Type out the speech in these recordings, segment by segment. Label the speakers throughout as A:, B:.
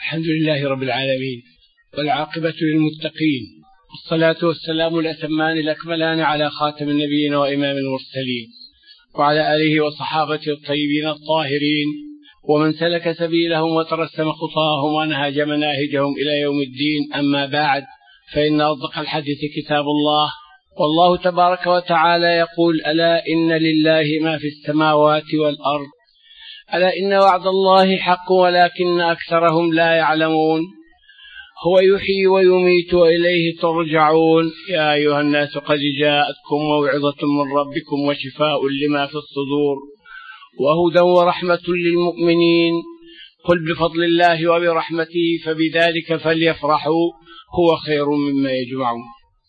A: الحمد لله رب العالمين، والعاقبة للمتقين، والصلاة والسلام الأتمان الأكملان على خاتم النبيين وإمام المرسلين، وعلى آله وصحابته الطيبين الطاهرين، ومن سلك سبيلهم وترسم خطاهم ونهج مناهجهم إلى يوم الدين. أما بعد، فإن أصدق الحديث كتاب الله، والله تبارك وتعالى يقول: ألا إن لله ما في السماوات والأرض، ألا إن وعد الله حق ولكن أكثرهم لا يعلمون، هو يحيي ويميت وإليه ترجعون. يا أيها الناس قد جاءتكم موعظة من ربكم وشفاء لما في الصدور وهدى ورحمة للمؤمنين، قل بفضل الله وبرحمته فبذلك فليفرحوا هو خير مما يجمعون.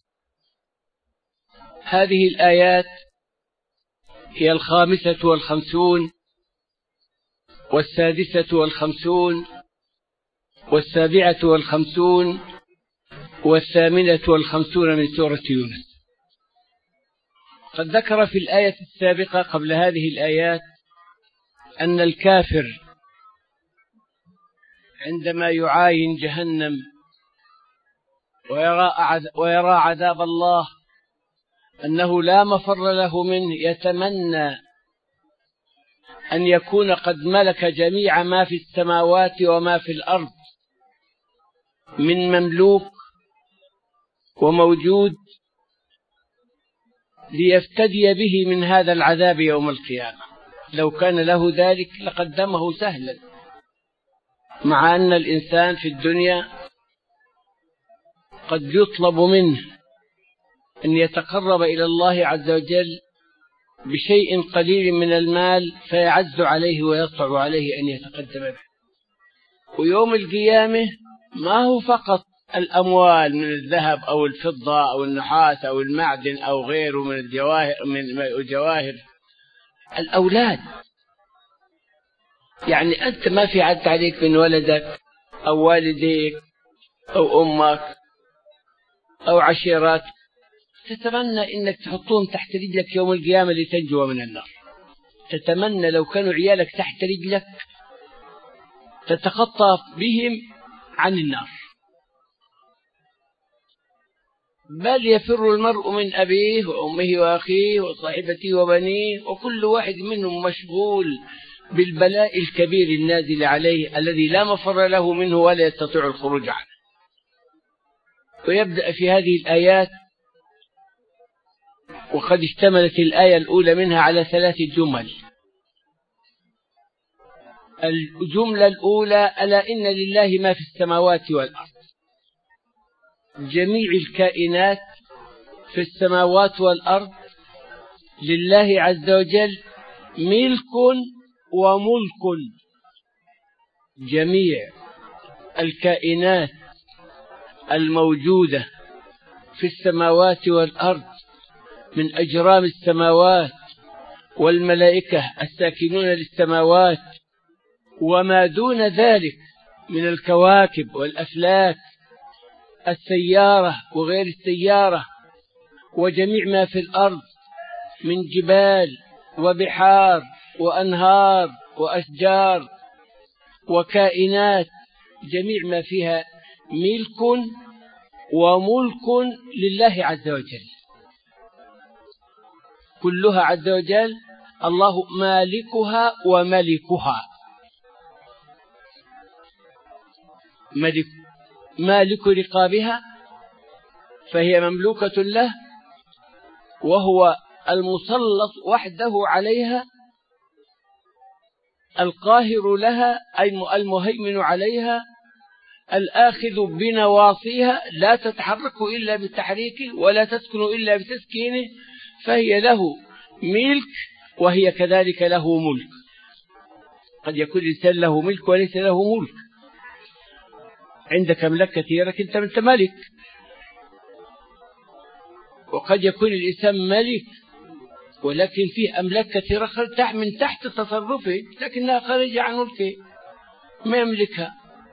A: هذه الآيات هي 55 والسادسة 50 و57 و58 من سورة يونس. قد ذكر في الآية السابقة قبل هذه الآيات أن الكافر عندما يعاين جهنم ويرى عذاب الله أنه لا مفر له منه، يتمنى أن يكون قد ملك جميع ما في السماوات وما في الأرض من مملوك وموجود ليفتدي به من هذا العذاب يوم القيامة. لو كان له ذلك لقدمه سهلا، مع أن الإنسان في الدنيا قد يطلب منه أن يتقرب إلى الله عز وجل بشيء قليل من المال فيعز عليه ويصعب عليه أن يتقدم به. ويوم القيامة ما هو فقط الأموال من الذهب أو الفضة أو النحاس أو المعدن أو غيره من الجواهر، الأولاد. يعني أنت ما في عد عليك من ولدك أو والديك أو أمك أو عشيرات تتمنى إنك تحطهم تحت رجلك يوم القيامة لتنجو من النار. تتمنى لو كانوا عيالك تحت رجلك تتخطى بهم عن النار. بل يفر المرء من أبيه وأمه وأخيه وصاحبته وبنيه، وكل واحد منهم مشغول بالبلاء الكبير النازل عليه الذي لا مفر له منه ولا يستطيع الخروج عنه. ويبدأ في هذه الآيات، وقد اشتملت الآية الأولى منها على 3 جمل. الجملة الأولى: ألا إن لله ما في السماوات والأرض. جميع الكائنات في السماوات والأرض لله عز وجل ملك وملك. جميع الكائنات الموجودة في السماوات والأرض من أجرام السماوات والملائكة الساكنون للسماوات وما دون ذلك من الكواكب والأفلاك، السيارة وغير السيارة، وجميع ما في الأرض من جبال وبحار وأنهار وأشجار وكائنات، جميع ما فيها ملك وملك لله عز وجل. كلها عز وجل الله مالكها وملكها. مالك رقابها فهي مملوكة له، وهو المسلط وحده عليها، القاهر لها أي المهيمن عليها، الآخذ بنواصيها، لا تتحرك إلا بتحريكه ولا تسكن إلا بتسكينه، فهي له ملك وهي كذلك له ملك. قد يكون الإنسان له ملك وليس له ملك. عندك أملاك كثيرة أنت ملك، وقد يكون الإنسان ملك ولكن فيه أملاك كثيرة من تحت تصرفه لكنها خارجة عن ملكه، ما يملكها.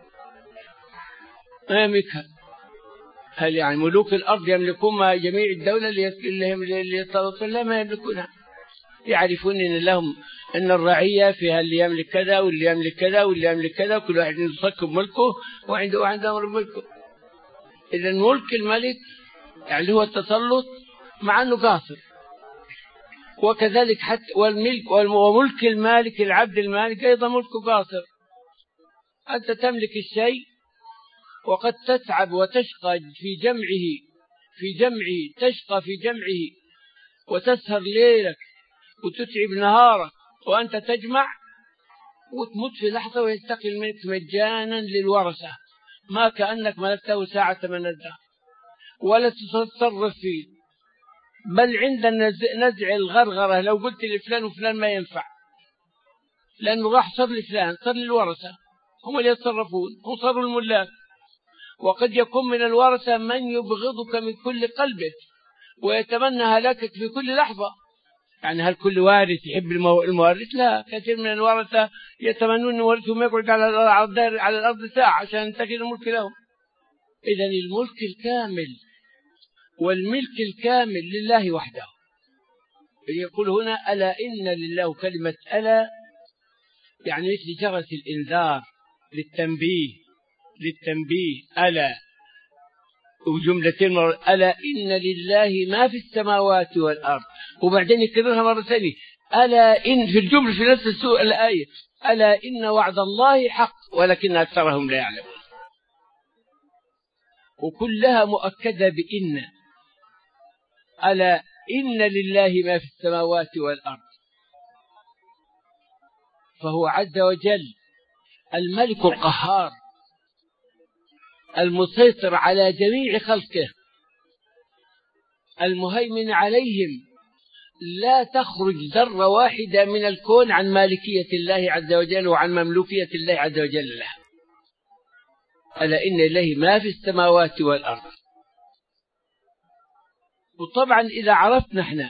A: هل يعني ملوك الأرض يملكون جميع الدولة اللي يتصرفون؟ لا، ما يملكونها. يعرفون أن الرعية فيها اللي يملك كذا واللي يملك كذا واللي يملك كذا، وكل واحد يصكب ملكه وعنده أمر ملكه. إذا ملك الملك يعني هو التسلط مع أنه قاصر، وكذلك حتى وملك المالك العبد المالك أيضا ملكه قاصر. أنت تملك الشيء وقد تتعب وتشقى في جمعه تشقى في جمعه وتسهر ليلك وتتعب نهارك وأنت تجمع، وتموت في لحظة وينتقل الملك مجانا للورثة، ما كأنك ملكته ساعة من الدهر ولا تتصرف فيه. بل عند نزع الغرغرة لو قلت لفلان وفلان ما ينفع، لأنه راح صار لفلان، صار للورثة، هم اللي يتصرفون، هم صاروا الملاك. وقد يكون من الورثة من يبغضك من كل قلبه ويتمنى هلاكك في كل لحظة. يعني هل كل وارث يحب الموارث؟ لا، كثير من الورثة يتمنون أن ورثهم يقعد على الأرض ساعة عشان ينتقل الملك لهم. إذن الملك الكامل والملك الكامل لله وحده. يقول هنا ألا إن لله، كلمة ألا يعني مثل جرس الإنذار للتنبيه ألا، وجملتين ألا إن لله ما في السماوات والأرض، وبعدين يكررها مرة ثانية ألا إن في الجملة في نفس الآية ألا إن وعد الله حق ولكن أكثرهم لا يعلمون، وكلها مؤكدة بإن. ألا إن لله ما في السماوات والأرض، فهو عز وجل الملك القهار المسيطر على جميع خلقه المهيمن عليهم، لا تخرج ذرة واحدة من الكون عن مالكية الله عز وجل وعن مملوكية الله عز وجل له. ألا إن لله ما في السماوات والأرض. وطبعا إذا عرفنا احنا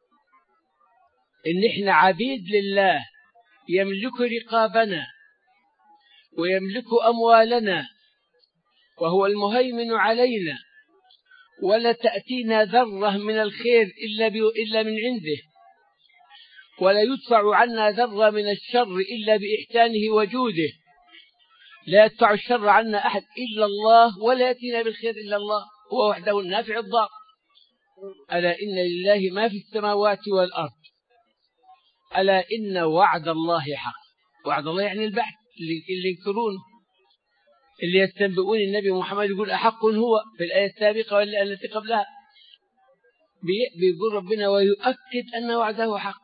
A: إن احنا عبيد لله، يملك رقابنا ويملك أموالنا وهو المهيمن علينا، ولا تأتينا ذرة من الخير إلا من عنده، ولا يدفع عنا ذرة من الشر إلا بإحسانه وجوده، لا يدفع الشر عنا أحد إلا الله، ولا يأتينا بالخير إلا الله، هو وحده النافع الضار. ألا إن لله ما في السماوات والأرض. ألا إن وعد الله حق. وعد الله يعني البعث، اللي ينكرونه، اللي يستنبئون النبي محمد يقول أحق هو في الآية السابقة والتي قبلها، بيقول ربنا ويؤكد أن وعده حق.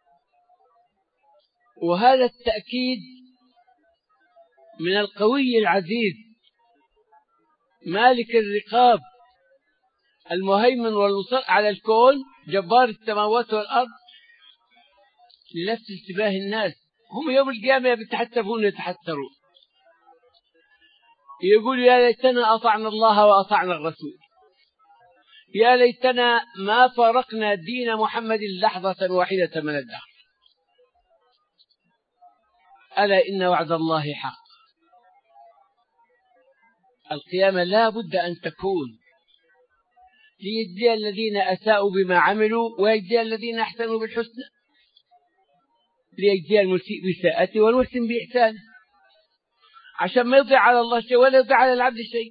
A: وهذا التأكيد من القوي العزيز مالك الرقاب المهيمن والمسيطر على الكون جبار السماوات والأرض، لنفس انتباه الناس. هم يوم القيامة يتحسبون يتحسرون، يقول يا ليتنا أطعنا الله وأطعنا الرسول، يا ليتنا ما فارقنا دين محمد لحظة واحدة من الدهر. ألا إن وعد الله حق. القيامة لا بد أن تكون ليجزي الذين أساءوا بما عملوا ويجزي الذين أحسنوا بالحسنى، ليجزي المسيء بساءته والمحسن بإحسانه، عشان ما يضيع على الله شيء ولا يضيع على العبد شيء.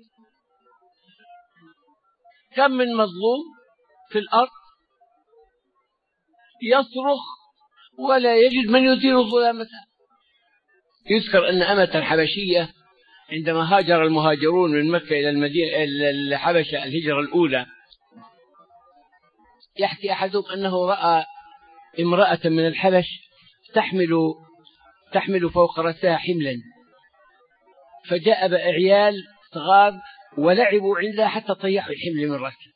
A: كم من مظلوم في الأرض يصرخ ولا يجد من يثير ظلامته. يذكر أن أمة حبشية عندما هاجر المهاجرون من مكة إلى المدينة إلى الحبشة الهجرة الأولى، يحكي أحدهم أنه رأى امرأة من الحبش تحمل فوق رأسها حملا، فجاء بعيال صغار ولعبوا عندها حتى طيحوا الحمل من رأسها.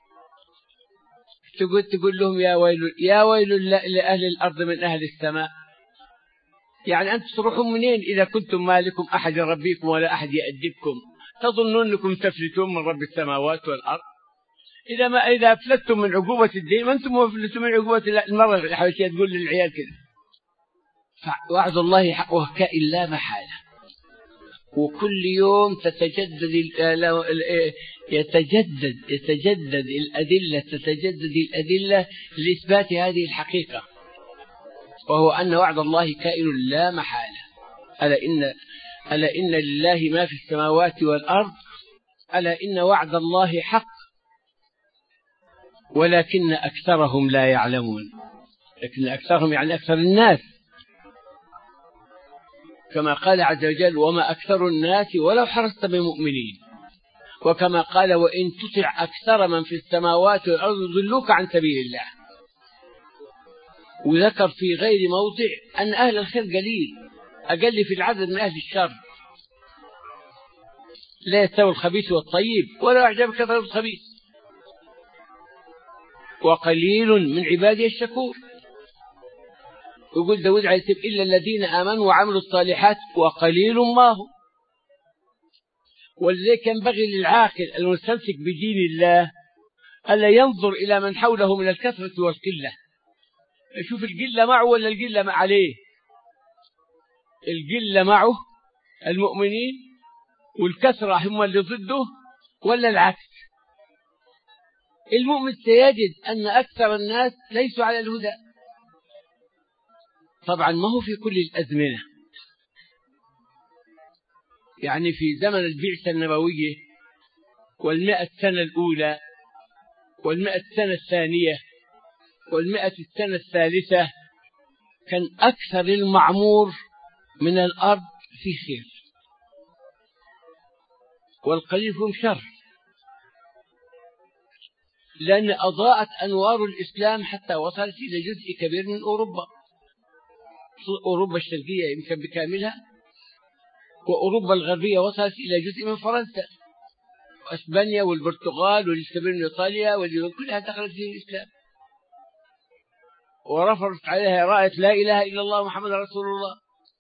A: تقول لهم يا ويل لأهل الأرض من أهل السماء، يعني أنتم تروحون منين إذا كنتم ما لكم أحد يربيكم ولا أحد يأدبكم؟ تظنون أنكم تفلتون من رب السماوات والأرض؟ إذا أفلتم من عقوبة الدين ما أنتم أفلتم من عقوبة المرة الحبشية. تقول للعيال كذا. فوعد الله حقه كائن لا محالة، وكل يوم يتجدد الأدلة لإثبات هذه الحقيقة. وهو أن وعد الله كائن لا محالة. ألا إن لله ما في السماوات والأرض، ألا إن وعد الله حق ولكن أكثرهم لا يعلمون. لكن أكثرهم يعني أكثر الناس، كما قال عز وجل: وما أكثر الناس ولو حرصت بمؤمنين. وكما قال: وإن تطع أكثر من في السماوات والأرض يضلوك عن سبيل الله. وذكر في غير موضع أن أهل الخير قليل، أقل في العدد من أهل الشر. لا يستوي الخبيث والطيب ولا أعجب كثرة الخبيث، وقليل من عبادي الشكور. يقول داود عليه السلام: إلا الذين آمنوا وعملوا الصالحات وقليل ما هم. ولذلك ينبغي للعاقل المستمسك بدين الله ألا ينظر إلى من حوله من الكثرة والقلة، يشوف القلة معه ولا القلة عليه. القلة معه المؤمنين والكثرة هم اللي ضده، ولا العكس. المؤمن سيجد أن أكثر الناس ليسوا على الهدى. طبعا ما هو في كل الأزمنة، يعني في زمن البعثة النبوية 100 سنة الأولى 100 سنة الثانية 100 سنة الثالثة كان أكثر المعمور من الأرض في خير، والقليل فيهم شر، لأن أضاءت أنوار الإسلام حتى وصلت إلى جزء كبير من أوروبا الشرقية يمكن بكاملها، وأوروبا الغربية وصلت إلى جزء من فرنسا وأسبانيا والبرتغال والكبير من إيطاليا، كلها دخلت في الإسلام ورفعت عليها راية لا إله إلا الله محمد رسول الله.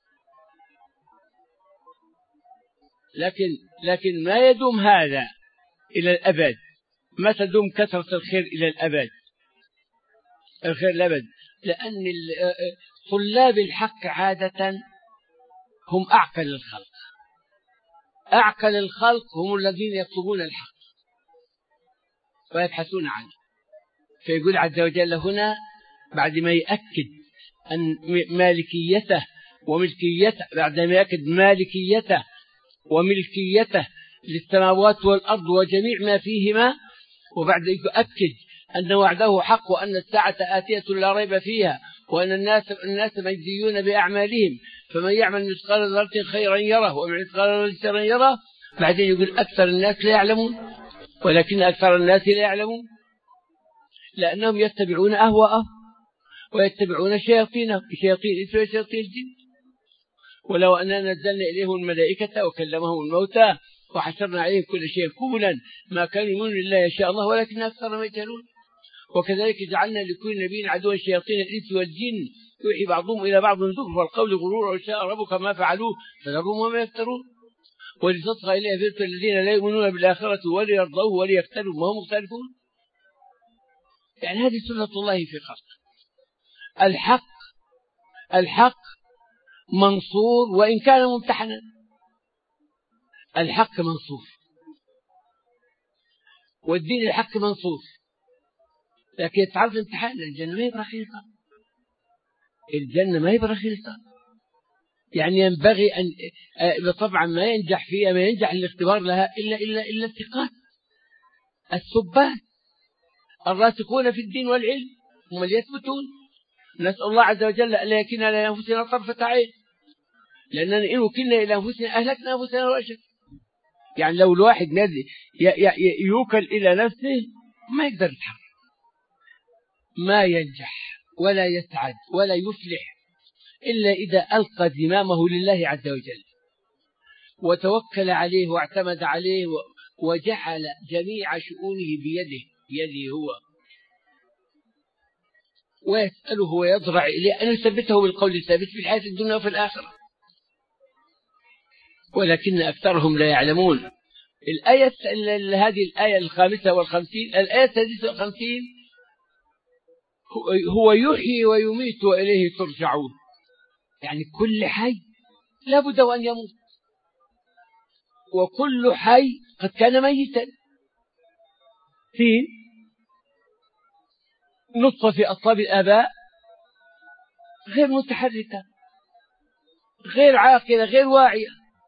A: لكن ما يدوم هذا إلى الأبد. ما تدوم كثرة الخير إلى الأبد، الخير الأبد، لأن طلاب الحق عادة هم أعقل الخلق. أعقل الخلق هم الذين يطلبون الحق ويبحثون عنه. فيقول عز وجل هنا بعد ما يأكد أن مالكيته وملكيته، بعد ما يأكد مالكيته وملكيته للسماوات والأرض وجميع ما فيهما، وبعد يؤكد أن وعده حق وأن الساعة آتية لا ريب فيها، وأن الناس مجزيون بأعمالهم، فمن يعمل مثقال ذرة خيرا يره ومن مثقال ذرة شرا يره. بعدين يقول أكثر الناس لا يعلمون، ولكن أكثر الناس لا يعلمون لأنهم يتبعون أهواءهم ويتبعون شياطينهم، شياطين الإنس وشياطين الجن. ولو أننا نزلنا إليهم الملائكة وكلمهم الموتى وحشرنا عليهم كل شيء قبلا ما كانوا يؤمنون إلا يشاء الله ولكن أكثرهم يجهلون. وكذلك جعلنا لكل نبي عدوا شياطين الإنس والجن يوحي بعضهم إلى بعض زخرف القول غرورا وشاء ربك ما فعلوه فذرهم وما يفترون. ولتصغى إليه أفئدة الذين لا يؤمنون بالآخرة وليرضوه وليقتلوا ما هم مختلفون. يعني هذه سنة الله في خلقه. الحق منصور وإن كان ممتحنا. الحق منصور والدين الحق منصور، لكن يتعرض امتحان. الجنة ما يبقى رخيصة، الجنة ما يبقى رخيصة. يعني ينبغي أن طبعا ما ينجح فيها، ما ينجح الاختبار لها إلا الثقات الثبات الراسخون في الدين والعلم هم اللي يثبتون. نسأل الله عز وجل أن لا يكلنا لأنفسنا طرفة عين، لأننا إن وكلنا إلى أنفسنا أهلكنا أنفسنا وأشد. يعني لو الواحد نادي يوكل إلى نفسه ما يقدر يتحرك، ما ينجح ولا يسعد ولا يفلح إلا إذا ألقى زمامه لله عز وجل وتوكل عليه واعتمد عليه وجعل جميع شؤونه بيده هو، ويسأله ويضرع إليه أن يثبته بالقول الثابت في الحياة الدنيا وفي الآخرة، ولكن أكثرهم لا يعلمون. هذه الآية 55 الآية 56 هو يحيي ويميت وإليه ترجعون. يعني كل حي لابد أن يموت، وكل حي قد كان ميتا. نطفة في أصلاب الآباء غير متحركة، غير عاقلة، غير واعية،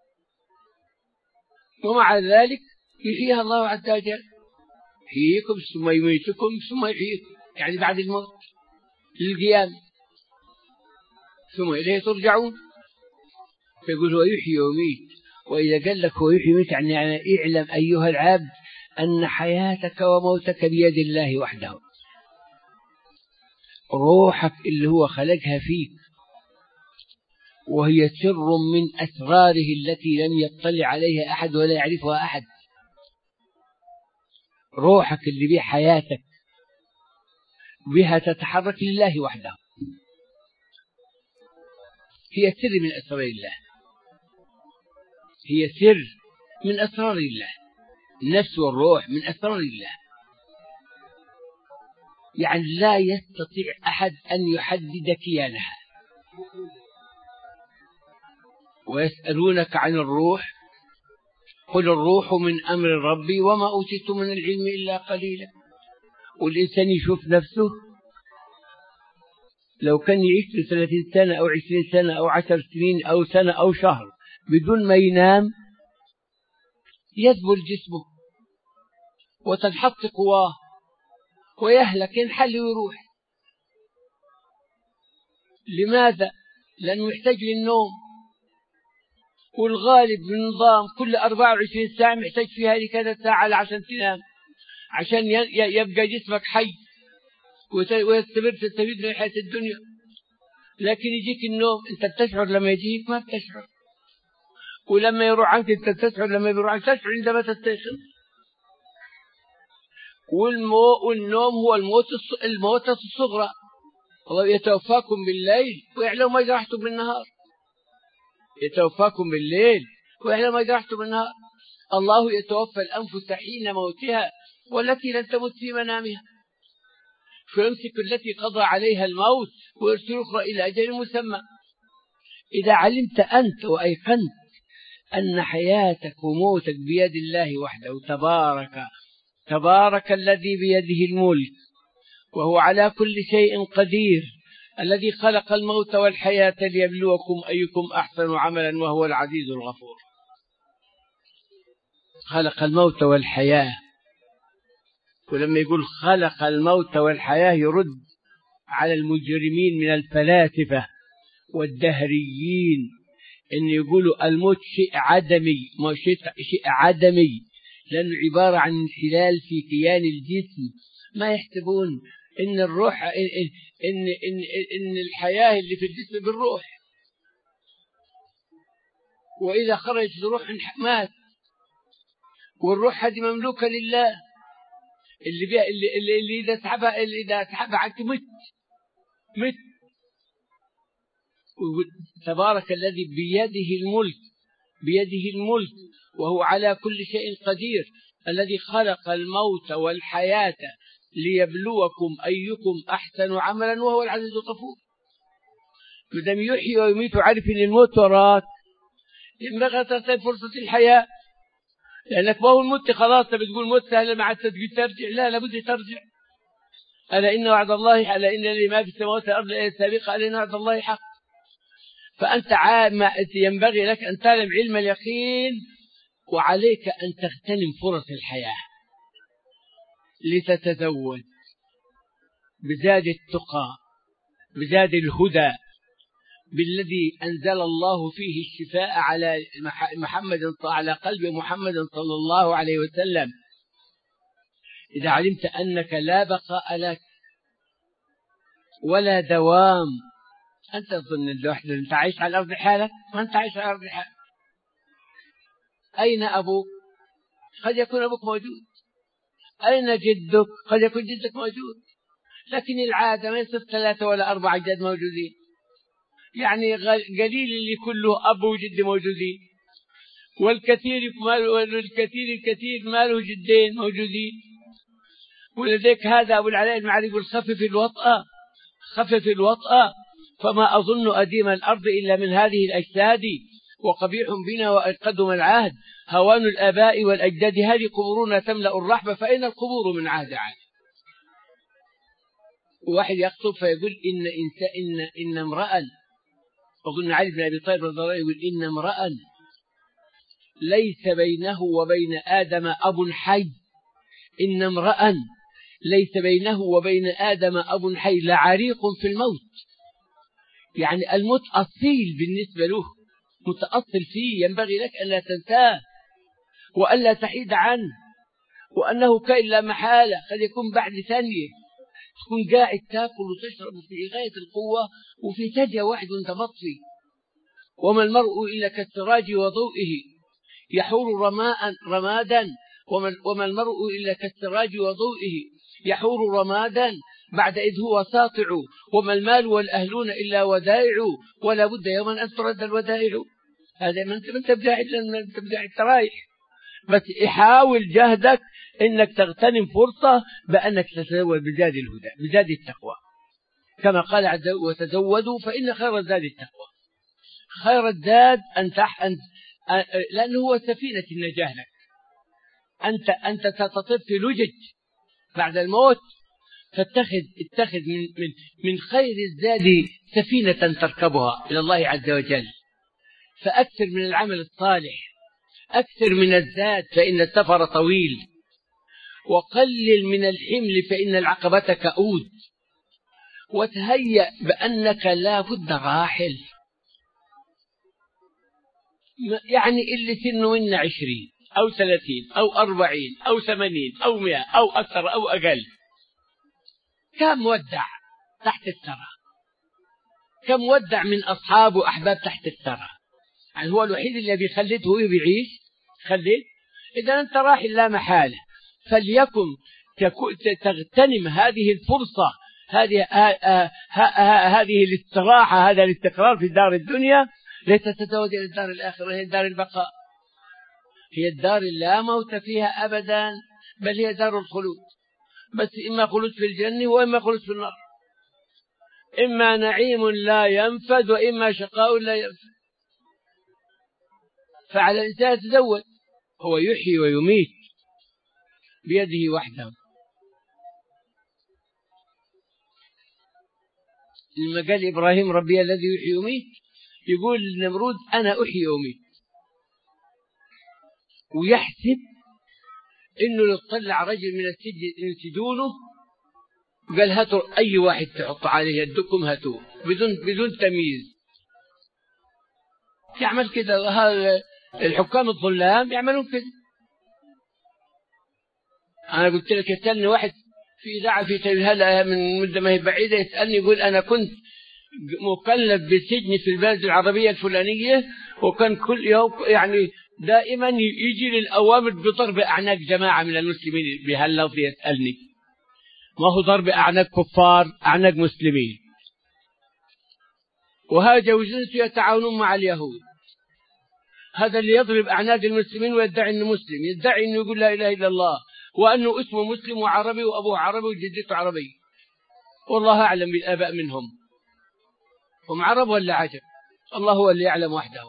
A: ومع ذلك يحييها الله عز وجل. يحييكم ثم يميتكم ثم يحييكم، يعني بعد الموت للقيام، ثم إليه ترجعون. فيقول هو يحيي ويميت. وإذا قال لك هو يحيي ويميت يعني اعلم أيها العبد أن حياتك وموتك بيد الله وحده. روحك اللي هو خلقها فيك وهي سر من أسراره التي لم يطلع عليها أحد ولا يعرفها أحد. روحك اللي بها حياتك بها تتحرك لله وحده، هي سر من أسرار الله، هي سر من أسرار الله. النفس والروح من أسرار الله، يعني لا يستطيع أحد أن يحدد كيانها. ويسألونك عن الروح قل الروح من أمر ربي وما أوتيت من العلم إلا قليلا. والإنسان يشوف نفسه لو كان يعيش 30 سنة أو 20 سنة أو 10 سنين أو سنة أو شهر بدون ما ينام يذبل جسمه وتنحط قواه ويهلك، ينحل ويروح. لماذا؟ لأنه يحتاج للنوم، والغالب من نظام كل 24 ساعة محتاج فيها لكذا ساعة عشان تنام، عشان يبقى جسمك حي ويستفيد من حياة الدنيا. لكن يجيك النوم، أنت بتشعر لما يجيك؟ ما بتشعر. ولما يروح عنك أنت بتشعر؟ لما بيروح عنك تشعر عندما تستيقظ. والنوم هو الموتة الصغرى. الله يتوفاكم بالليل ويعلم ما جرحتم بالنهار. يتوفاكم بالليل ويعلم ما جرحتم بالنهار. الله يتوفى الأنفس حين موتها والتي لن تمت في منامها، فيمسك التي قضى عليها الموت ويرسل أخرى إلى أجل مسمى. إذا علمت أنت وأيقنت أن حياتك وموتك بيد الله وحده، تبارك الذي بيده الملك وهو على كل شيء قدير، الذي خلق الموت والحياة ليبلوكم أيكم أحسن عملا وهو العزيز الغفور. خلق الموت والحياة، ولما يقول خلق الموت والحياة يرد على المجرمين من الفلاسفة والدهريين إن يقولوا الموت شيء عدمي، ما شيء عدمي، لأنه عبارة عن انحلال في كيان الجسم. ما يحسبون إن الروح إن الحياة اللي في الجسم بالروح، وإذا خرجت الروح مات، والروح هذه مملوكة لله. اللي إذا سحبها عنك مت. تبارك الذي بيده الملك وهو على كل شيء قدير، الذي خلق الموت والحياة ليبلوكم أيكم أحسن عملا وهو العزيز الغفور. مدام يحيي ويميت وعارف أن الموت وراك، ينبغي تغتنم فرصة الحياة، لأنك ما هو الموت خلاص بتقول موت سهل ما عاد ترجع. لا، لابد ترجع. ألا إن وعد الله، ألا إن لما في السماوات والأرض السابقة، ألا إن وعد الله حق. فأنت ينبغي لك أن تعلم علم اليقين، وعليك أن تغتنم فرص الحياة لتتزود بزاد التقى، بزاد الهدى، بالذي أنزل الله فيه الشفاء على قلب محمد صلى الله عليه وسلم. إذا علمت أنك لا بقاء لك ولا دوام، أنت تظن الوحدة أنت عايش على الأرض حالك، ما أنت عايش على الأرض حالك. أين أبوك؟ قد يكون أبوك موجود. أين جدك؟ قد يكون جدك موجود. لكن العادة ما يصير 3 ولا 4 أجداد موجودين، يعني قليل اللي كله أب وجد موجودين، والكثير ما له جدين موجودين. ولذلك هذا أبو العلاء المعري يقول خفف الوطأ فما أظن أديم الأرض إلا من هذه الأجساد، وقبيح بنا وأقدم العهد هوان الآباء والأجداد، هذه قبورنا تملأ الرحبة فإن القبور من عهد عاد. واحد يخطب فيقول إن امرأ، وقلنا علي بن أبي طالب رضي الله عنه يقول إن امرأ ليس بينه وبين آدم أب حي، إن امرأ ليس بينه وبين آدم أب حي لعريق في الموت. يعني الموت أصيل بالنسبة له، متأصل فيه، ينبغي لك أن لا تنساه وألا تحيد عنه، وأنه كائن لا محالة قد يكون بعد ثانية تكون قاعد تاكل وتشرب في غاية القوة وفي ثانية واحد وانت مطفي. وما المرء إلا كالسراج وضوئه يحور رمادا، وما المرء إلا كالسراج وضوئه يحور رمادا بعد إذ هو ساطع، وما المال والأهلون إلا ودائع، ولا بد يوما أن ترد الودائع. هذا من تبدأ الترايح، بس حاول جهدك إنك تغتنم فرصة بأنك تتزود بزاد الهدى بزاد التقوى، كما قال عز وجل وتزودوا فإن خير الزاد التقوى. خير الزاد لأنه هو سفينة النجاة لك. أنت ستطير في لجج بعد الموت، فاتخذ من خير الزاد سفينة تركبها إلى الله عز وجل. فأكثر من العمل الصالح، أكثر من الزاد فإن السفر طويل، وقلل من الحمل فإن العقبة كؤود، وتهيأ بأنك لا بد راحل. يعني اللي سنه منا 20 أو 30 أو 40 أو 80 أو 100 أو أكثر أو أقل، كم ودع تحت الثرى؟ كم ودع من أصحاب وأحباب تحت الثرى؟ يعني هو الوحيد اللي بيخلده ويعيش خلد. إذا أنت راحل لا محالة، فليكن تغتنم هذه الفرصة، هذه الاستراحة، هذا الاستقرار في دار الدنيا، لتتزود إلى الدار الآخرة، هي دار البقاء، هي الدار لا موت فيها أبدا، بل هي دار الخلود، بس إما خلود في الجنة وإما خلود في النار، إما نعيم لا ينفد وإما شقاء لا ينفد. فعلى الإنسان يتزود، هو يحيي ويميت بيده وحده. لما قال إبراهيم ربي الذي يحيي ويميت، يقول النمرود أنا أحيي وأميت، ويحسب إنه يطلع رجل من السجن ينسدونه، قال هاتوا أي واحد تحط عليه يدكم هاتوه بدون تمييز. يعمل كده، هذا الحكام الظلام يعملون كده. أنا قلت لك يسألني واحد في إذاعة في هلا من مدة ما هي بعيدة، يسألني يقول أنا كنت مكلف بالسجن في البلد العربية الفلانية، وكان كل يوم يعني دائما يجي للأوامر بضرب أعناق جماعة من المسلمين بهاللفظ. يسألني ما هو ضرب أعناق كفار، أعناق مسلمين، وهذا وجنس يتعاونون مع اليهود. هذا اللي يضرب أعناق المسلمين ويدعي أنه مسلم، يدعي أنه يقول لا إله إلا الله، وأنه اسمه مسلم وعربي وأبوه عربي وجدته عربي، والله أعلم بالآباء منهم، هم عرب ولا عجب؟ الله هو اللي يعلم وحده.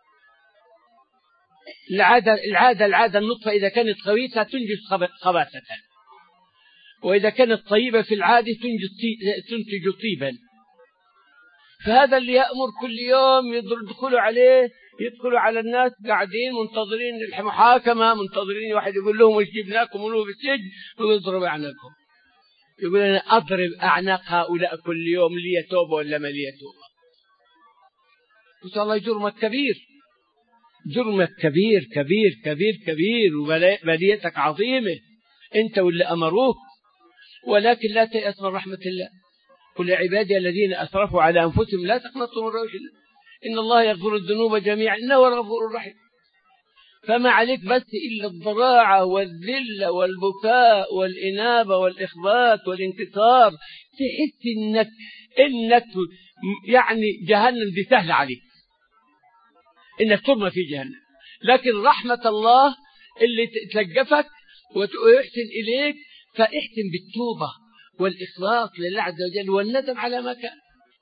A: العادة النطفة إذا كانت خبيثة تنجز خباثة، وإذا كانت طيبة في العادة تنتج طيبا. فهذا اللي يأمر كل يوم يدخلوا على الناس قاعدين منتظرين المحاكمة، منتظرين واحد يقول لهم وش جبناكم ونوه بالسجن، ويضرب أعناقهم. يقول أنا أضرب أعناق هؤلاء كل يوم لي توبة ولا ما لي توبة. إن شاء الله جرمك كبير، جرمك كبير كبير كبير كبير، وبليتك عظيمة أنت واللي أمروك. ولكن لا تيأس من رحمة الله، قل يا عبادي الذين أسرفوا على أنفسهم لا تقنطوا من روح الله إن الله يغفر الذنوب جميعا إنه هو الغفور الرحيم. فما عليك بس إلا الضراعة والذلة والبكاء والإنابة والإخبات والانكسار، تحس إنك يعني جهنم دي سهلة عليك، إنك ترمى في جهنم. لكن رحمة الله اللي تلقفك ويحسن إليك، فاحسن بالتوبة والإخلاص لله عز وجل والندم على ما كان.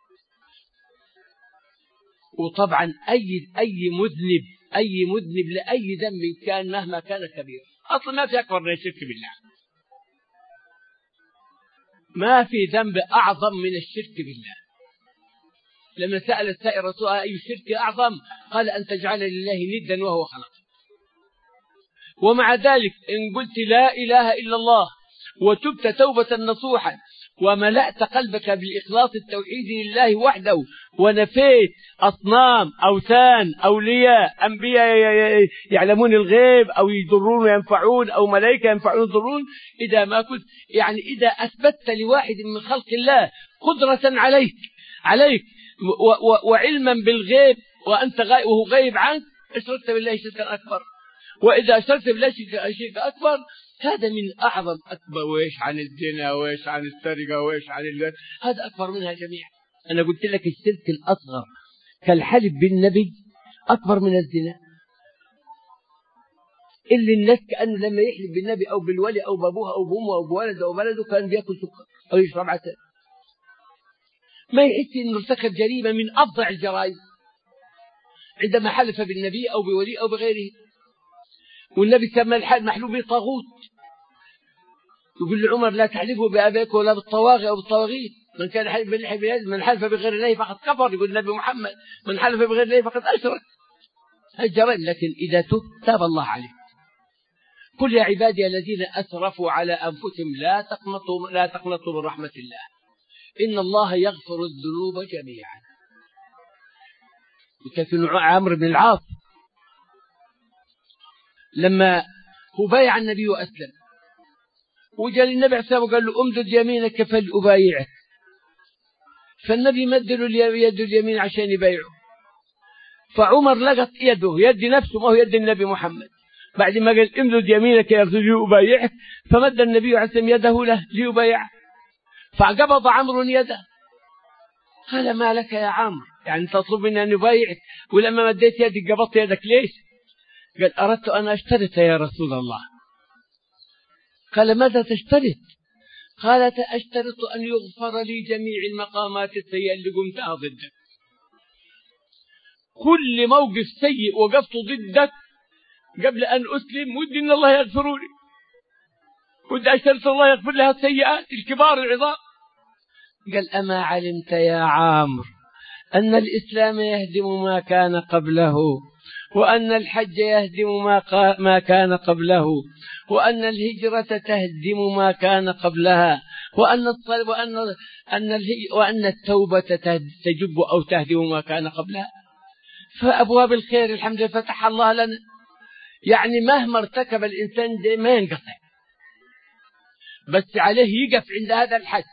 A: وطبعا أي مذنب لأي ذنب كان مهما كان كبير، أصلا ما في أكبر من الشرك بالله. ما في ذنب أعظم من الشرك بالله. لما سأل السائل رسولها أي الشرك أعظم؟ قال أن تجعل لله ندا وهو خلق. ومع ذلك إن قلت لا إله إلا الله وتبت توبة نصوحا وملأت قلبك بالإخلاص التوحيدي لله وحده ونفيت أصنام أوثان أولياء أنبياء يعلمون الغيب أو يضرون وينفعون أو ملائكة ينفعون ويضرون، إذا ما كنت إذا أثبتت لواحد من خلق الله قدرة عليك وعلما بالغيب وهو غيب عنك، أشركت بالله شركا أكبر. وإذا أشركت بالله شركا أكبر هذا من أعظم أكبر. وإيش عن الزنا وإيش عن السرقة وإيش عن الغد، هذا أكبر منها جميعا. أنا قلت لك الشرك الأصغر كالحلف بالنبي أكبر من الزنا، اللي الناس كأنه لما يحلف بالنبي أو بالولي أو بأبوها أو بأمه أو بولده أو بلده كان بيأكل سكر أو يشرب عسل، ما يحس إنه ارتكب جريمة من أفظع الجرائم عندما حلف بالنبي أو بولي أو بغيره. والنبي سمى المحلوف طاغوت، يقول لعمر لا تحلفوا بأبيك ولا بالطواغي أو بالطواغيت، من حلف بغير الله فقد كفر. يقول النبي محمد من حلف بغير الله فقد أشرك. الجرائم، لكن إذا تاب الله عليه. قل يا عبادي الذين أسرفوا على أنفسهم لا تقنطوا من رحمة الله إن الله يغفر الذنوب جميعا. وكان عمرو بن العاص لما هو بايع النبي وأسلم وجاء للنبي عليه الصلاة والسلام وقال له امدد يمينك فلأبايعك، فالنبي مد له يد اليمين عشان يبايعه، فعمر لقط يده يد نفسه ما هو يد النبي محمد. بعد ما قال امدد يمينك يا رسول لأبايعك، فمد النبي عليه الصلاة والسلام يده له ليبايعه، فقبض عمرو يده. قال ما لك يا عمرو، يعني تطلب مني أن أبايعك ولما مديت يدك قبضت يدك ليش؟ قال أردت أن أشترط يا رسول الله. قال ماذا تشترط؟ قال أشترط أن يغفر لي جميع المقامات السيئة اللي قمتها ضدك. كل موقف سيء وقفت ضدك قبل أن أسلم ودي أن الله يغفر لي، ودي أشترط الله يغفر لها السيئات الكبار العظام. قال أما علمت يا عامر أن الإسلام يهدم ما كان قبله، وأن الحج يهدم ما كان قبله، وأن الهجرة تهدم ما كان قبلها، وأن التوبة تجب أو تهدم ما كان قبلها. فأبواب الخير الحمد لله فتح الله لنا، يعني مهما ارتكب الإنسان ما ينقطع، بس عليه يقف عند هذا الحد،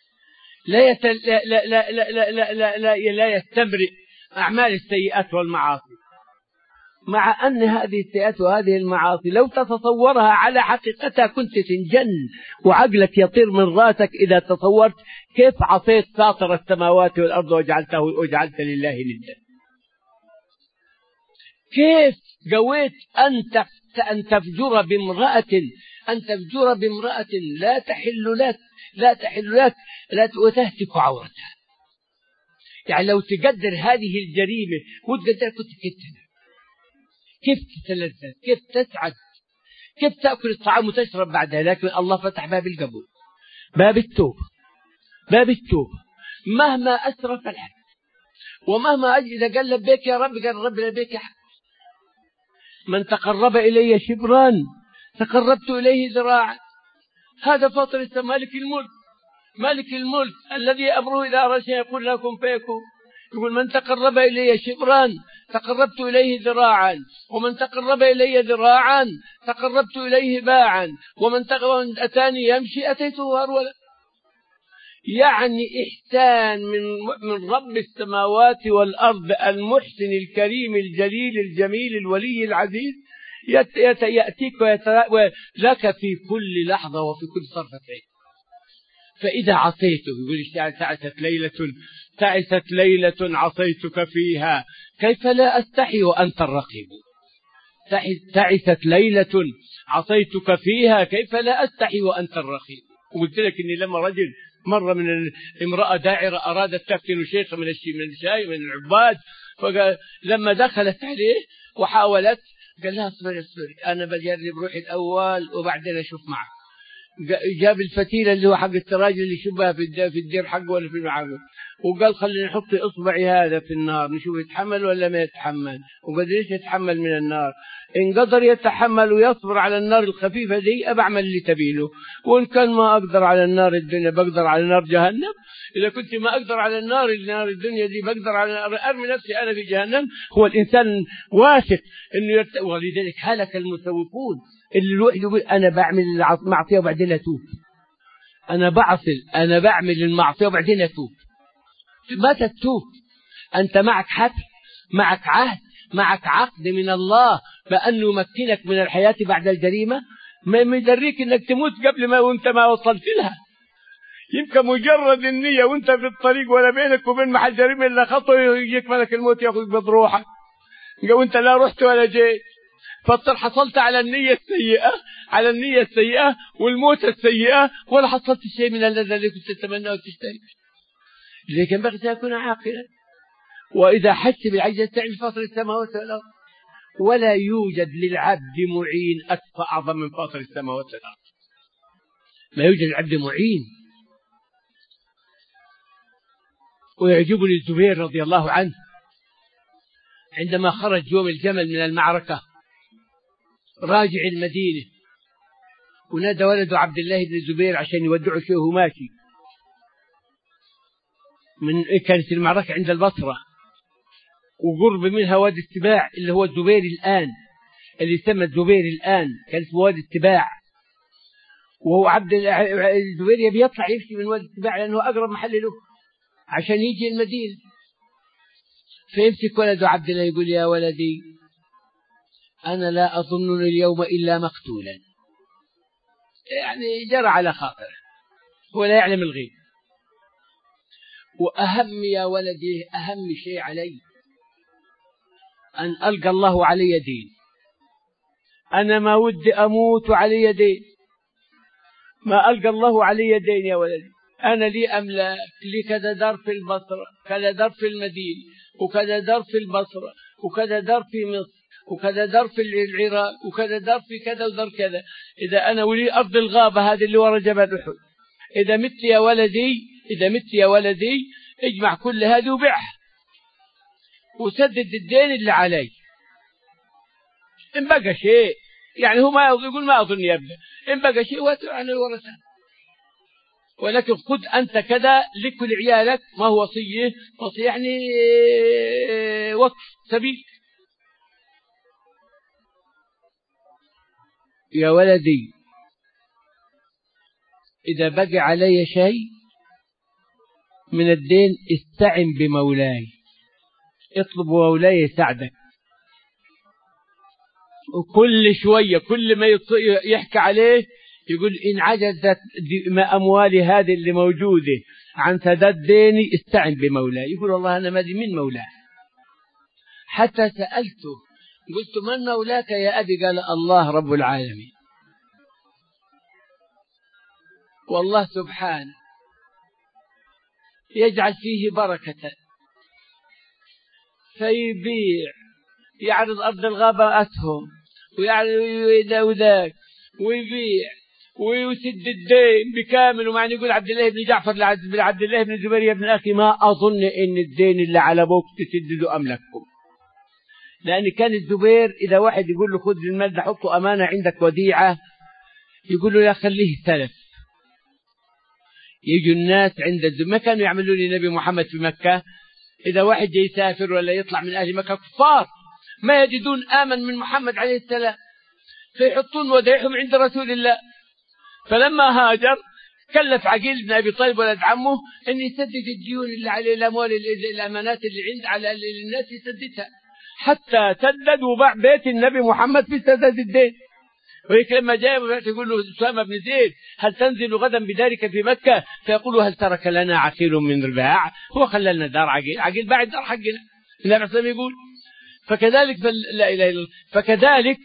A: لا يستمرئ أعمال السيئات والمعاصي. مع أن هذه السيئات وهذه المعاصي لو تتصورها على حقيقتها كنت تنجن وعقلك يطير من راسك إذا تصورت كيف عصيت فاطر السماوات والأرض وجعلت لله ندا، كيف قويت أن تفجر بامرأة لا تحل لك وتهتك عورتها. يعني لو تقدر هذه الجريمة وتقدر كنت كيف تتلذذ، كيف تسعد، كيف تأكل الطعام وتشرب بعدها. لكن الله فتح باب القبول، باب التوبة مهما أسرف الحد ومهما إذا قال لبيك يا رب قال رب لبيك يا حق. من تقرب إلي شبرا تقربت إليه ذراعا. هذا فاطر السماء مالك الملك الذي أمره إذا أراد شيئا يقول لكم فيكون. يقول من تقرب إلي شبرا تقربت إليه ذراعا، ومن تقرب إلي ذراعا تقربت إليه باعا، ومن أتاني يمشي أتيته هرولا. يعني إحسان من رب السماوات والأرض المحسن الكريم الجليل الجميل الولي العزيز يأتيك لك في كل لحظة وفي كل طرفة عين. فإذا عصيته يقول تعست ليلة عصيتك فيها كيف لا أستحي وأنت الرقيب. تعست ليلة عصيتك فيها كيف لا أستحي وأنت الرقيب. وقلت لك إني لما رجل مرة من امرأة داعرة أرادت تفتن شيخ من العباد، فلما دخلت عليه وحاولت قال لها اصبري أنا بجرب روحي الأول وبعدين أشوف معك. جاب الفتيلة اللي هو حق السراج اللي يشبها في الدير حقه ولا في المعبد، وقال خليني أحط إصبعي هذا في النار نشوف يتحمل ولا ما يتحمل، وقدرش يتحمل من النار. إن قدر يتحمل ويصبر على النار الخفيفة دي أبعمل اللي تبيله، وإن كان ما أقدر على النار الدنيا بقدر على نار جهنم. إذا كنت ما أقدر على النار الدنيا دي بقدر على أرمي نفسي أنا في جهنم. هو الإنسان واثق إنه ولذلك هلك المسوقون اللي الواحد يقول أنا بعمل المعصية وبعدين أتوب، أنا بعمل المعصية وبعدين أتوب. متى تتوب؟ أنت معك حبل، معك عهد، معك عقد من الله بأنه يمكنك من الحياة بعد الجريمة. ما يدريك إنك تموت قبل ما وأنت ما وصلت لها. يمكن مجرد النية وأنت في الطريق ولا بينك وبين محل جريمة إلا خطوة يجيك ملك الموت يأخذك بروحك وأنت لا رحت ولا جيت. حصلت على النية السيئة والموت السيئة، ولا حصلت شيء من اللذة اللي كنت تتمنى وتشتهي. لذلك ينبغي أن يكون عاقلا. وإذا حس بالعجز يستعين بفاطر السماوات والأرض، ولا يوجد للعبد معين أعظم من فاطر السماوات والأرض. ما يوجد للعبد معين. ويعجبني الزبير رضي الله عنه عندما خرج يوم الجمل من المعركة راجع المدينة، ونادى ولده عبد الله بن الزبير عشان يودعه شيء وهو ماشي. كانت المعركة عند البصرة وقرب منها وادي السباع اللي هو الزبير الآن، اللي يسمى الزبير الآن، كانت وادي السباع. وهو عبد الزبير يبي يطلع يمشي من وادي السباع لأنه أقرب محل له عشان يجي المدينة. فيمسك ولده عبد الله يقول يا ولدي أنا لا أظنني اليوم إلا مقتولا، يعني جرى على خاطره، هو لا يعلم الغيب. وأهم يا ولدي أهم شيء علي أن ألقى الله علي دين. أنا ما ودي أموت علي دين، ما ألقى الله علي دين يا ولدي. أنا لي أملاك، لي كذا دار في البصرة، كذا دار في المدينة، وكذا دار في البصرة، وكذا دار في مصر، وكذا دار في العراق، وكذا دار في كذا ودار كذا. إذا أنا ولي أرض الغابة هذه اللي ورا جبل أحد، إذا مت يا ولدي اجمع كل هذه وبيعها وسدد الدين اللي علي. إن بقى شيء، يعني هو ما يقول ما أظن يبدأ، إن بقى شيء واتر عن الورثة، ولكن خذ أنت كذا لكل عيالك. ما هو وصية يعني وقف سبيل. يا ولدي إذا بقى علي شيء من الدين استعن بمولاي، اطلب مولاي يساعدك. وكل شوية كل ما يحكي عليه يقول إن عجزت أموالي هذه اللي موجودة عن سداد ديني استعن بمولاي. يقول والله أنا مالي من مولاه. حتى سألته قلت من مولاك يا أبي؟ قال الله رب العالمين. والله سبحانه يجعل فيه بركة، فيبيع يعرض أرض الغابة أسهم ويعرض ذاك ويبيع ويسد الدين بكامل. ومعنى يقول عبد الله بن جعفر لعبد الله بن الزبير يا ابن أخي ما أظن إن الدين اللي على أبوك تسدده أملككم. لأن كان الزبير إذا واحد يقول له خذ المال ده حطه أمانة عندك وديعة، يقول له لا خليه سلف. يجوا الناس عند الزبير ما كانوا يعملوا لنبي محمد في مكة. إذا واحد يسافر ولا يطلع من أهل مكة كفار ما يجدون آمن من محمد عليه السلام، فيحطون ودائعهم عند رسول الله. فلما هاجر كلف عقيل بن أبي طالب ولد عمه أن يسدد الديون اللي عليه، الأموال الأمانات اللي عند على الناس يسددها، حتى سدد وباع بيت النبي محمد في سدد الدين. وهيك لما جاء يقول له أسامة بن زيد هل تنزل غدا بدارك في مكة؟ فيقول له هل ترك لنا عقيل من رباع؟ هو خلى لنا دار عقيل باع الدار حقنا. النبي عليه الصلاة يقول فكذلك لا إله إلا الله. فكذلك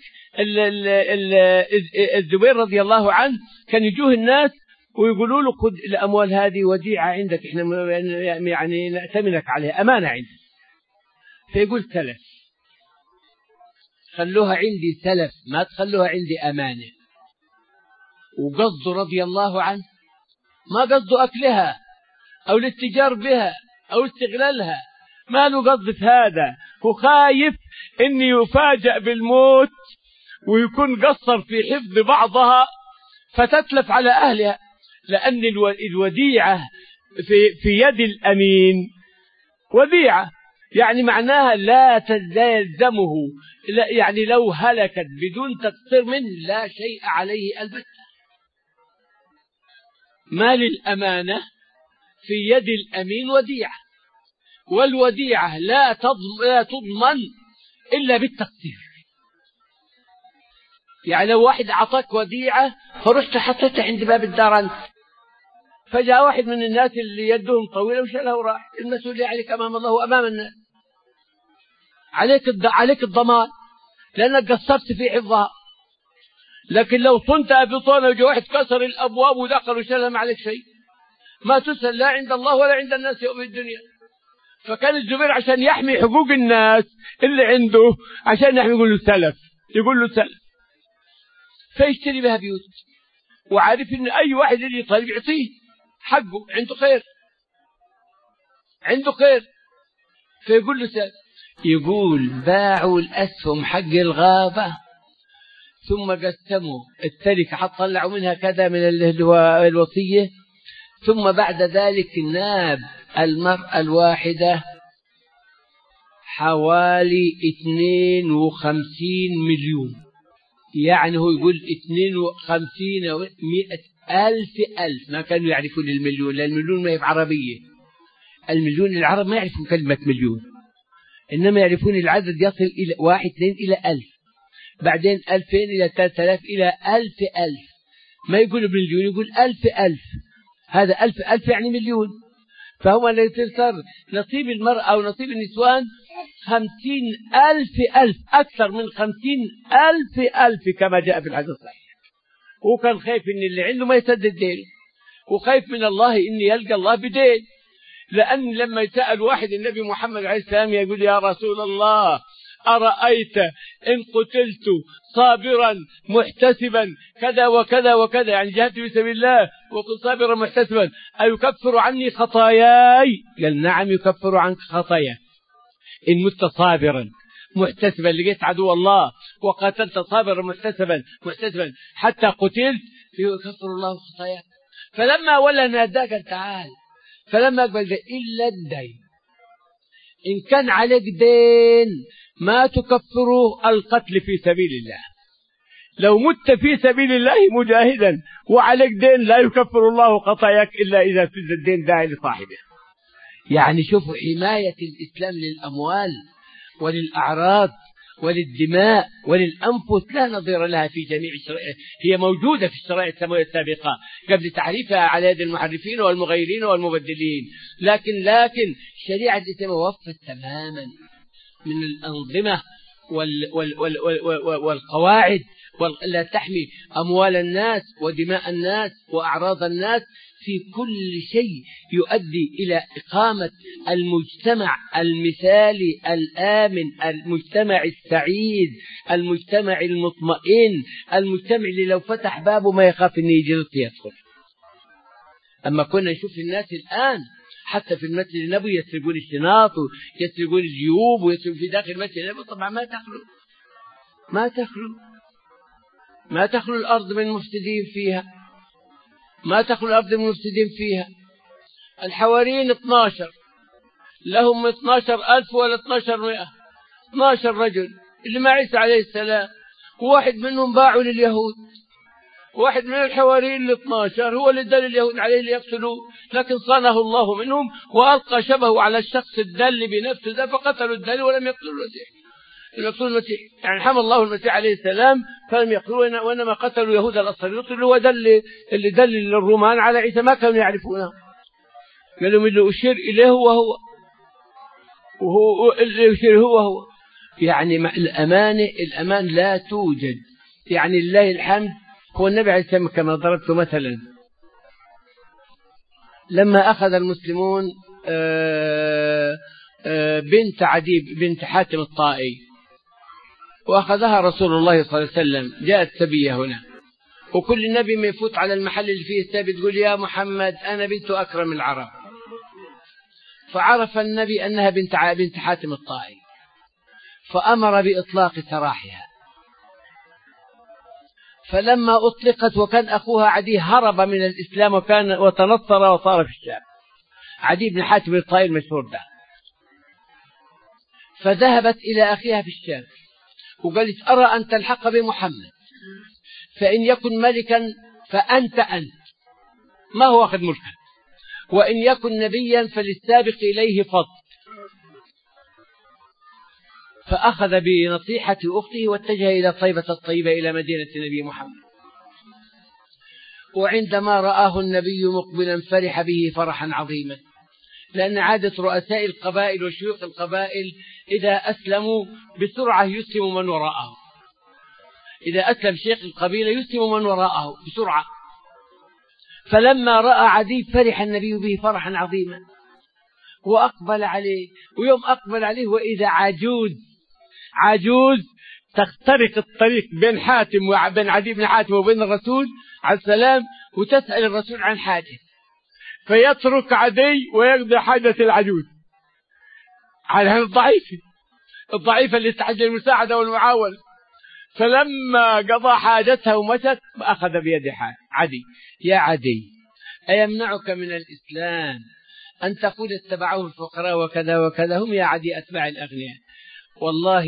A: الزبير رضي الله عنه كان يجوه الناس ويقولوا له خذ الأموال هذه وديعة عندك، احنا يعني نأتمنك عليها أمانة عندك. فيقول سلف، خلوها عندي سلف ما تخلوها عندي أمانة. وقصده رضي الله عنه ما قصده أكلها أو الاتجار بها أو استغلالها، ما له قصد في هذا، هو خايف أن يفاجأ بالموت ويكون قصر في حفظ بعضها فتتلف على أهلها، لأن الوديعة في يد الأمين وديعة، يعني معناها لا يلزمه، يعني لو هلكت بدون تقصير منه لا شيء عليه البتة. مال الأمانة في يد الأمين وديعة، والوديعة لا تضمن إلا بالتقصير. يعني لو واحد أعطاك وديعة فرحت حطيتها عند باب الدار أنت، فجاء واحد من الناس اللي يدهم طويلة وشالها وراح، المسؤولية عليك أمام الله وأمام الناس، عليك الضمان لأنك قصرت في حفظها. لكن لو صنت بطونة وجاء واحد كسر الأبواب ودخل وشالها ما عليك شيء، ما تسأل لا عند الله ولا عند الناس يوم الدنيا. فكان الزبير عشان يحمي حقوق الناس اللي عنده، عشان يحمي يقول له سلف فيشتري بها بيوت، وعارف ان اي واحد اللي يطالب يعطيه حقه، عنده خير فيقول له سلف. يقول باعوا الأسهم حق الغابة ثم قسموا التركة حتى طلعوا منها كذا من الوصية، ثم بعد ذلك ناب المرأة الواحدة حوالي 52 مليون. يعني هو يقول 52 ألف، ما كانوا يعرفون المليون، لأن المليون ما هي عربية، المليون العرب ما يعرفون كلمة مليون، إنما يعرفون العدد يصل إلى 1 2 إلى 1000، بعدين 2000 إلى 3000 إلى 1000، ما يقول مليون، يقول 1000. هذا 1000 يعني مليون. فهو الذي صار نصيب المرأة أو نصيب النسوان 50,000 أكثر من 50,000 كما جاء في الحديث الصحيح. وكان خايف إن اللي عنده ما يسدد دينه، وخايف من الله إن يلقى الله بدين. لأن لما يسأل واحد النبي محمد عليه السلام يقول يا رسول الله أرأيت إن قتلت صابرا محتسبا كذا وكذا وكذا، يعني جهدت في سبيل الله وكنت صابرا محتسبا أيكفر عني خطاياي؟ قال نعم يكفر عنك خطاياك إن مت صابرا محتسبا لقيت عدو الله وقاتلت صابرا محتسبا حتى قتلت يكفر الله خطاياك. فلما ولا ناداك تعال، فلما قبل إلا الدين، إن كان عليك دين ما تكفره القتل في سبيل الله. لو مت في سبيل الله مجاهدا وعليك دين لا يكفر الله خطاياك إلا إذا سد الدين داعي لصاحبه. يعني شوفوا حماية الإسلام للأموال وللأعراض وللدماء وللأنفس لا نظير لها في جميع الشرائع، هي موجودة في الشرائع السماوية السابقة قبل تعريفها على يد المحرفين والمغيرين والمبدلين، لكن الشريعة الإسلام وفت تماما من الأنظمة والقواعد لا تحمي أموال الناس ودماء الناس وأعراض الناس في كل شيء يؤدي إلى إقامة المجتمع المثالي الآمن، المجتمع السعيد، المجتمع المطمئن، المجتمع اللي لو فتح بابه ما يخاف أن يجي يدخل. أما كنا نشوف الناس الآن حتى في المسجد النبوي يسرقون الشناط ويسرقون الجيوب ويسرقون في داخل المسجد النبوي، طبعا ما تخلو الأرض من مفسدين فيها، ما تخلو الأرض من مفسدين فيها. الحواريين 12 لهم 12,000 ولا 1200، 12 رجل اللي مع عيسى عليه السلام، وواحد منهم باعوا لليهود، واحد من الحواريين 12 هو اللي دل اليهود عليه ليقتلوه، لكن صانه الله منهم وألقى شبهه على الشخص الدل بنفسه ده فقتلوا الدل ولم يقتلوا المسيح. يعني حمى الله المسيح عليه السلام فلم يقتلوا، وإنما قتلوا يهود الأصليط اللي هو اللي دل للرومان على عيسى ما كانوا يعرفونه. قال لهم اللي أشير إليه وهو اللي يشير هو. يعني الأمان لا توجد. يعني لله الحمد. هو النبي عليه السلام كما ضربت مثلا لما أخذ المسلمون بنت عدي بنت حاتم الطائي وأخذها رسول الله صلى الله عليه وسلم، جاءت سبية هنا وكل نبي ما يفوت على المحل اللي فيه الثابت يقول يا محمد أنا بنت أكرم العرب. فعرف النبي أنها بنت حاتم الطائي، فأمر بإطلاق سراحها. فلما أطلقت وكان أخوها عدي هرب من الإسلام وتنصر وصار في الشام، عدي بن حاتم الطائي المشهور ده، فذهبت إلى أخيها في الشام وقالت أرى أن تلحق بمحمد، فإن يكن ملكا فأنت ما هو أخذ ملكا، وإن يكن نبيا فللسابق إليه فضل. فأخذ بنصيحة أخته واتجه إلى طيبة الطيبة إلى مدينة النبي محمد. وعندما رآه النبي مقبلا فرح به فرحا عظيما، لأن عادة رؤساء القبائل وشيوخ القبائل إذا أسلموا بسرعة يسلم من وراءه. إذا أسلم شيخ القبيلة يسلم من وراءه بسرعة. فلما رأى عدي فرح النبي به فرحا عظيما وأقبل عليه. ويوم أقبل عليه وإذا عجوز تخترق الطريق بين حاتم وبين عدي بن حاتم وبين الرسول عليه السلام، وتسأل الرسول عن حاجة، فيترك عدي ويقضي حاجة العجوز على الضعيفة اللي تحتاج المساعدة والمعاونة. فلما قضى حاجتها ومشت أخذ بيد عدي. يا عدي أيمنعك من الإسلام أن تقول اتبعوه الفقراء وكذا وكذا، هم يا عدي أتباع الأغنياء. والله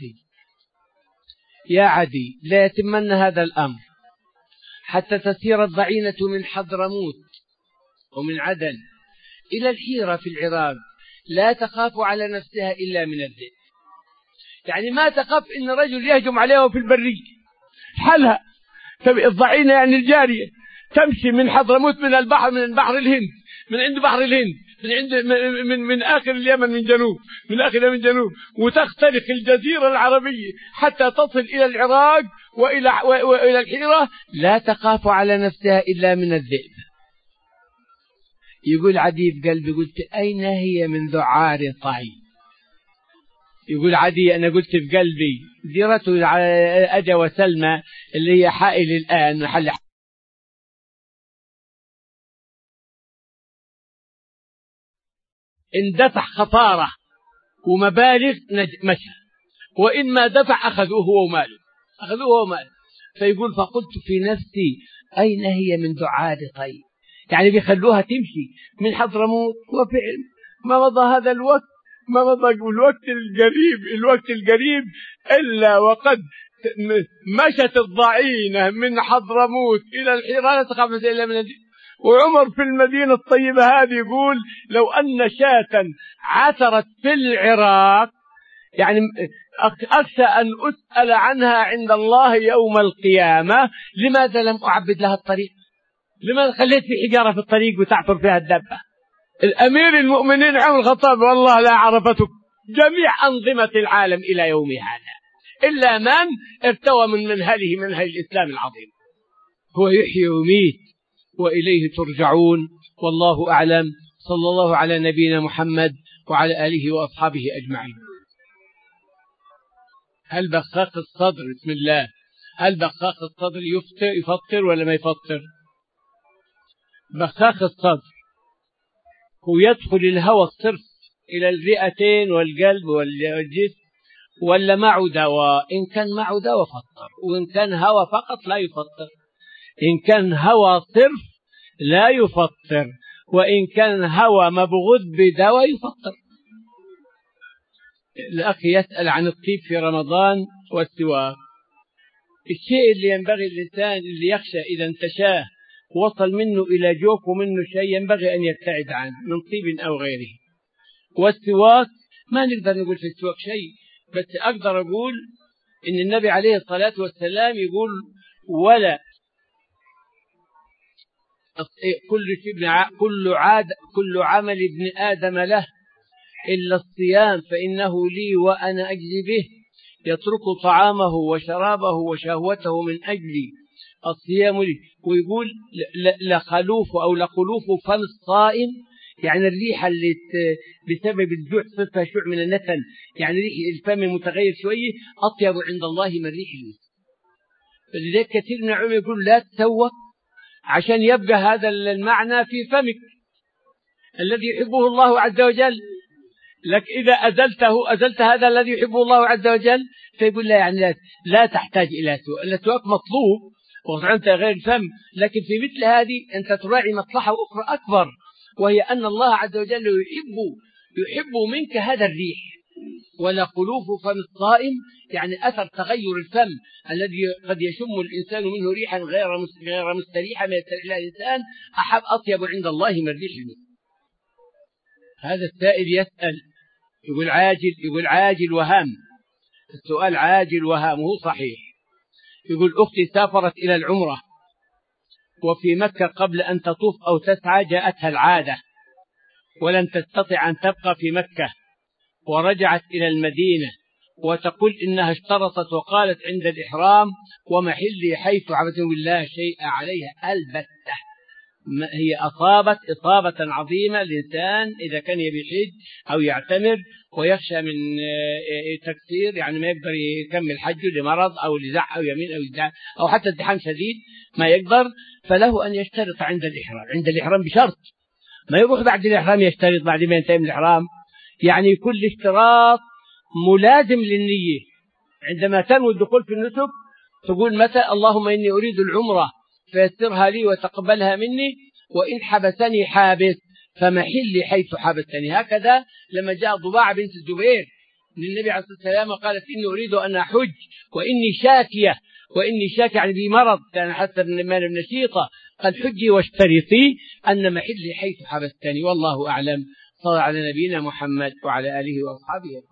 A: يا عدي لا يتمن هذا الأمر حتى تسير الضعينة من حضرموت ومن عدن إلى الحيرة في العراق، لا تخاف على نفسها إلا من الذئب. يعني ما تخاف إن رجل يهجم عليها في البرية حالها. الضعينة يعني الجارية تمشي من حضرموت من بحر الهند، من عند بحر الهند، من آخر اليمن من آخر اليمن جنوب، وتخترق الجزيرة العربية حتى تصل إلى العراق وإلى الحيرة، لا تخاف على نفسها إلا من الذئب. يقول عدي بقلبي قلت أين هي من ذعار طعي. يقول عدي أنا قلت في قلبي زيرته على أجا وسلمى اللي هي حائل الآن محل إن دفع خطارة ومبالغ مشى، وإن ما دفع أخذوه وماله. فيقول فقلت في نفسي أين هي من دعاء طيب، يعني بيخلوها تمشي من حضرموت. وفعل ما مضى هذا الوقت، ما مضى الوقت القريب إلا وقد مشت الضعينة من حضرموت إلى الحيرة لا تخاف إلا من الذئب. وعمر في المدينة الطيبة هذه يقول لو أن شاة عثرت في العراق يعني أخشى أن أسأل عنها عند الله يوم القيامة، لماذا لم أعبد لها الطريق؟ لماذا خليت في حجارة في الطريق وتعثر فيها الدابة؟ الأمير المؤمنين عمر الخطاب والله لا عرفته جميع أنظمة العالم إلى يوم هذا إلا من ارتوى من منهج الإسلام العظيم. هو يحيي ويميت وإليه ترجعون، والله أعلم. صلى الله على نبينا محمد وعلى آله وأصحابه أجمعين. هل بخاخ الصدر بسم الله هل بخاخ الصدر يفطر ولا ما يفطر؟ بخاخ الصدر هو يدخل الهواء الصرف إلى الرئتين والقلب والجسم، ولا معه دواء؟ إن كان معه دواء فطر، وإن كان هواء فقط لا يفطر. إن كان هواء صرف لا يفطر، وإن كان هواء مبغوث بدواء يفطر. الأخ يسأل عن الطيب في رمضان والسواك. الشيء اللي ينبغي الإنسان اللي يخشى إذا انتشاه وصل منه إلى جوف ومنه شيء ينبغي أن يبتعد عنه من طيب أو غيره. والسواك ما نقدر نقول في السواك شيء، بس أقدر أقول إن النبي عليه الصلاة والسلام يقول ولا كل عمل ابن آدم له إلا الصيام فإنه لي وأنا أجزي به، يترك طعامه وشرابه وشهوته من أجلي، الصيام لي. ويقول لخلوف أو لخلوف فم الصائم، يعني الريحة اللي بسبب الجوع صرتها شوع من النتن، يعني ريح الفم متغير شوية، أطيب عند الله من ريح المسك. فلذلك كثير من العلماء يقول لا تسوق عشان يبقى هذا المعنى في فمك الذي يحبه الله عز وجل. لك إذا أزلت هذا الذي يحبه الله عز وجل، فيقول لا، يعني لا تحتاج إلى سواك. السواك مطلوب وأنت غير الفم، لكن في مثل هذه أنت تراعي مصلحة أخرى أكبر، وهي أن الله عز وجل يحب منك هذا الريح. ولا خلوف فم الصائم يعني أثر تغير الفم الذي قد يشم الإنسان منه ريحا غير مستريحة ما يستريح لها الإنسان، أطيب عند الله من ريح المسك. هذا السائل يسأل يقول عاجل وهام. السؤال عاجل وهام وهو صحيح. يقول أختي سافرت إلى العمرة وفي مكة قبل أن تطوف أو تسعى جاءتها العادة ولن تستطع أن تبقى في مكة، ورجعت إلى المدينة وتقول إنها اشترطت وقالت عند الإحرام ومحلي حيث عبدت بالله شيء عليها البتة. هي أصابت إصابة عظيمة. الإنسان إذا كان يبي حج أو يعتمر ويخشى من تكسير، يعني ما يقدر يكمل حجه لمرض أو لزع أو يمين أو يزع أو حتى ازدحام شديد ما يقدر، فله أن يشترط عند الإحرام. عند الإحرام بشرط، ما يروح بعد الإحرام يشترط بعد ما ينتهي من الإحرام. يعني كل اشتراط ملازم للنية. عندما تنوي الدخول في النسك تقول مثلا اللهم إني أريد العمرة فيسرها لي وتقبلها مني، وإن حبسني حابس فمحلي حيث حبستني. هكذا لما جاء ضباعة بنت الزبير للنبي عليه الصلاة والسلام وقالت إني أريد أن أحج وإني شاكية يعني بمرض، كان حتى بن مال بن نشيطة قال حجي واشترطي أن محلي حيث حبستني. والله أعلم. صلى على نبينا محمد وعلى آله وأصحابه.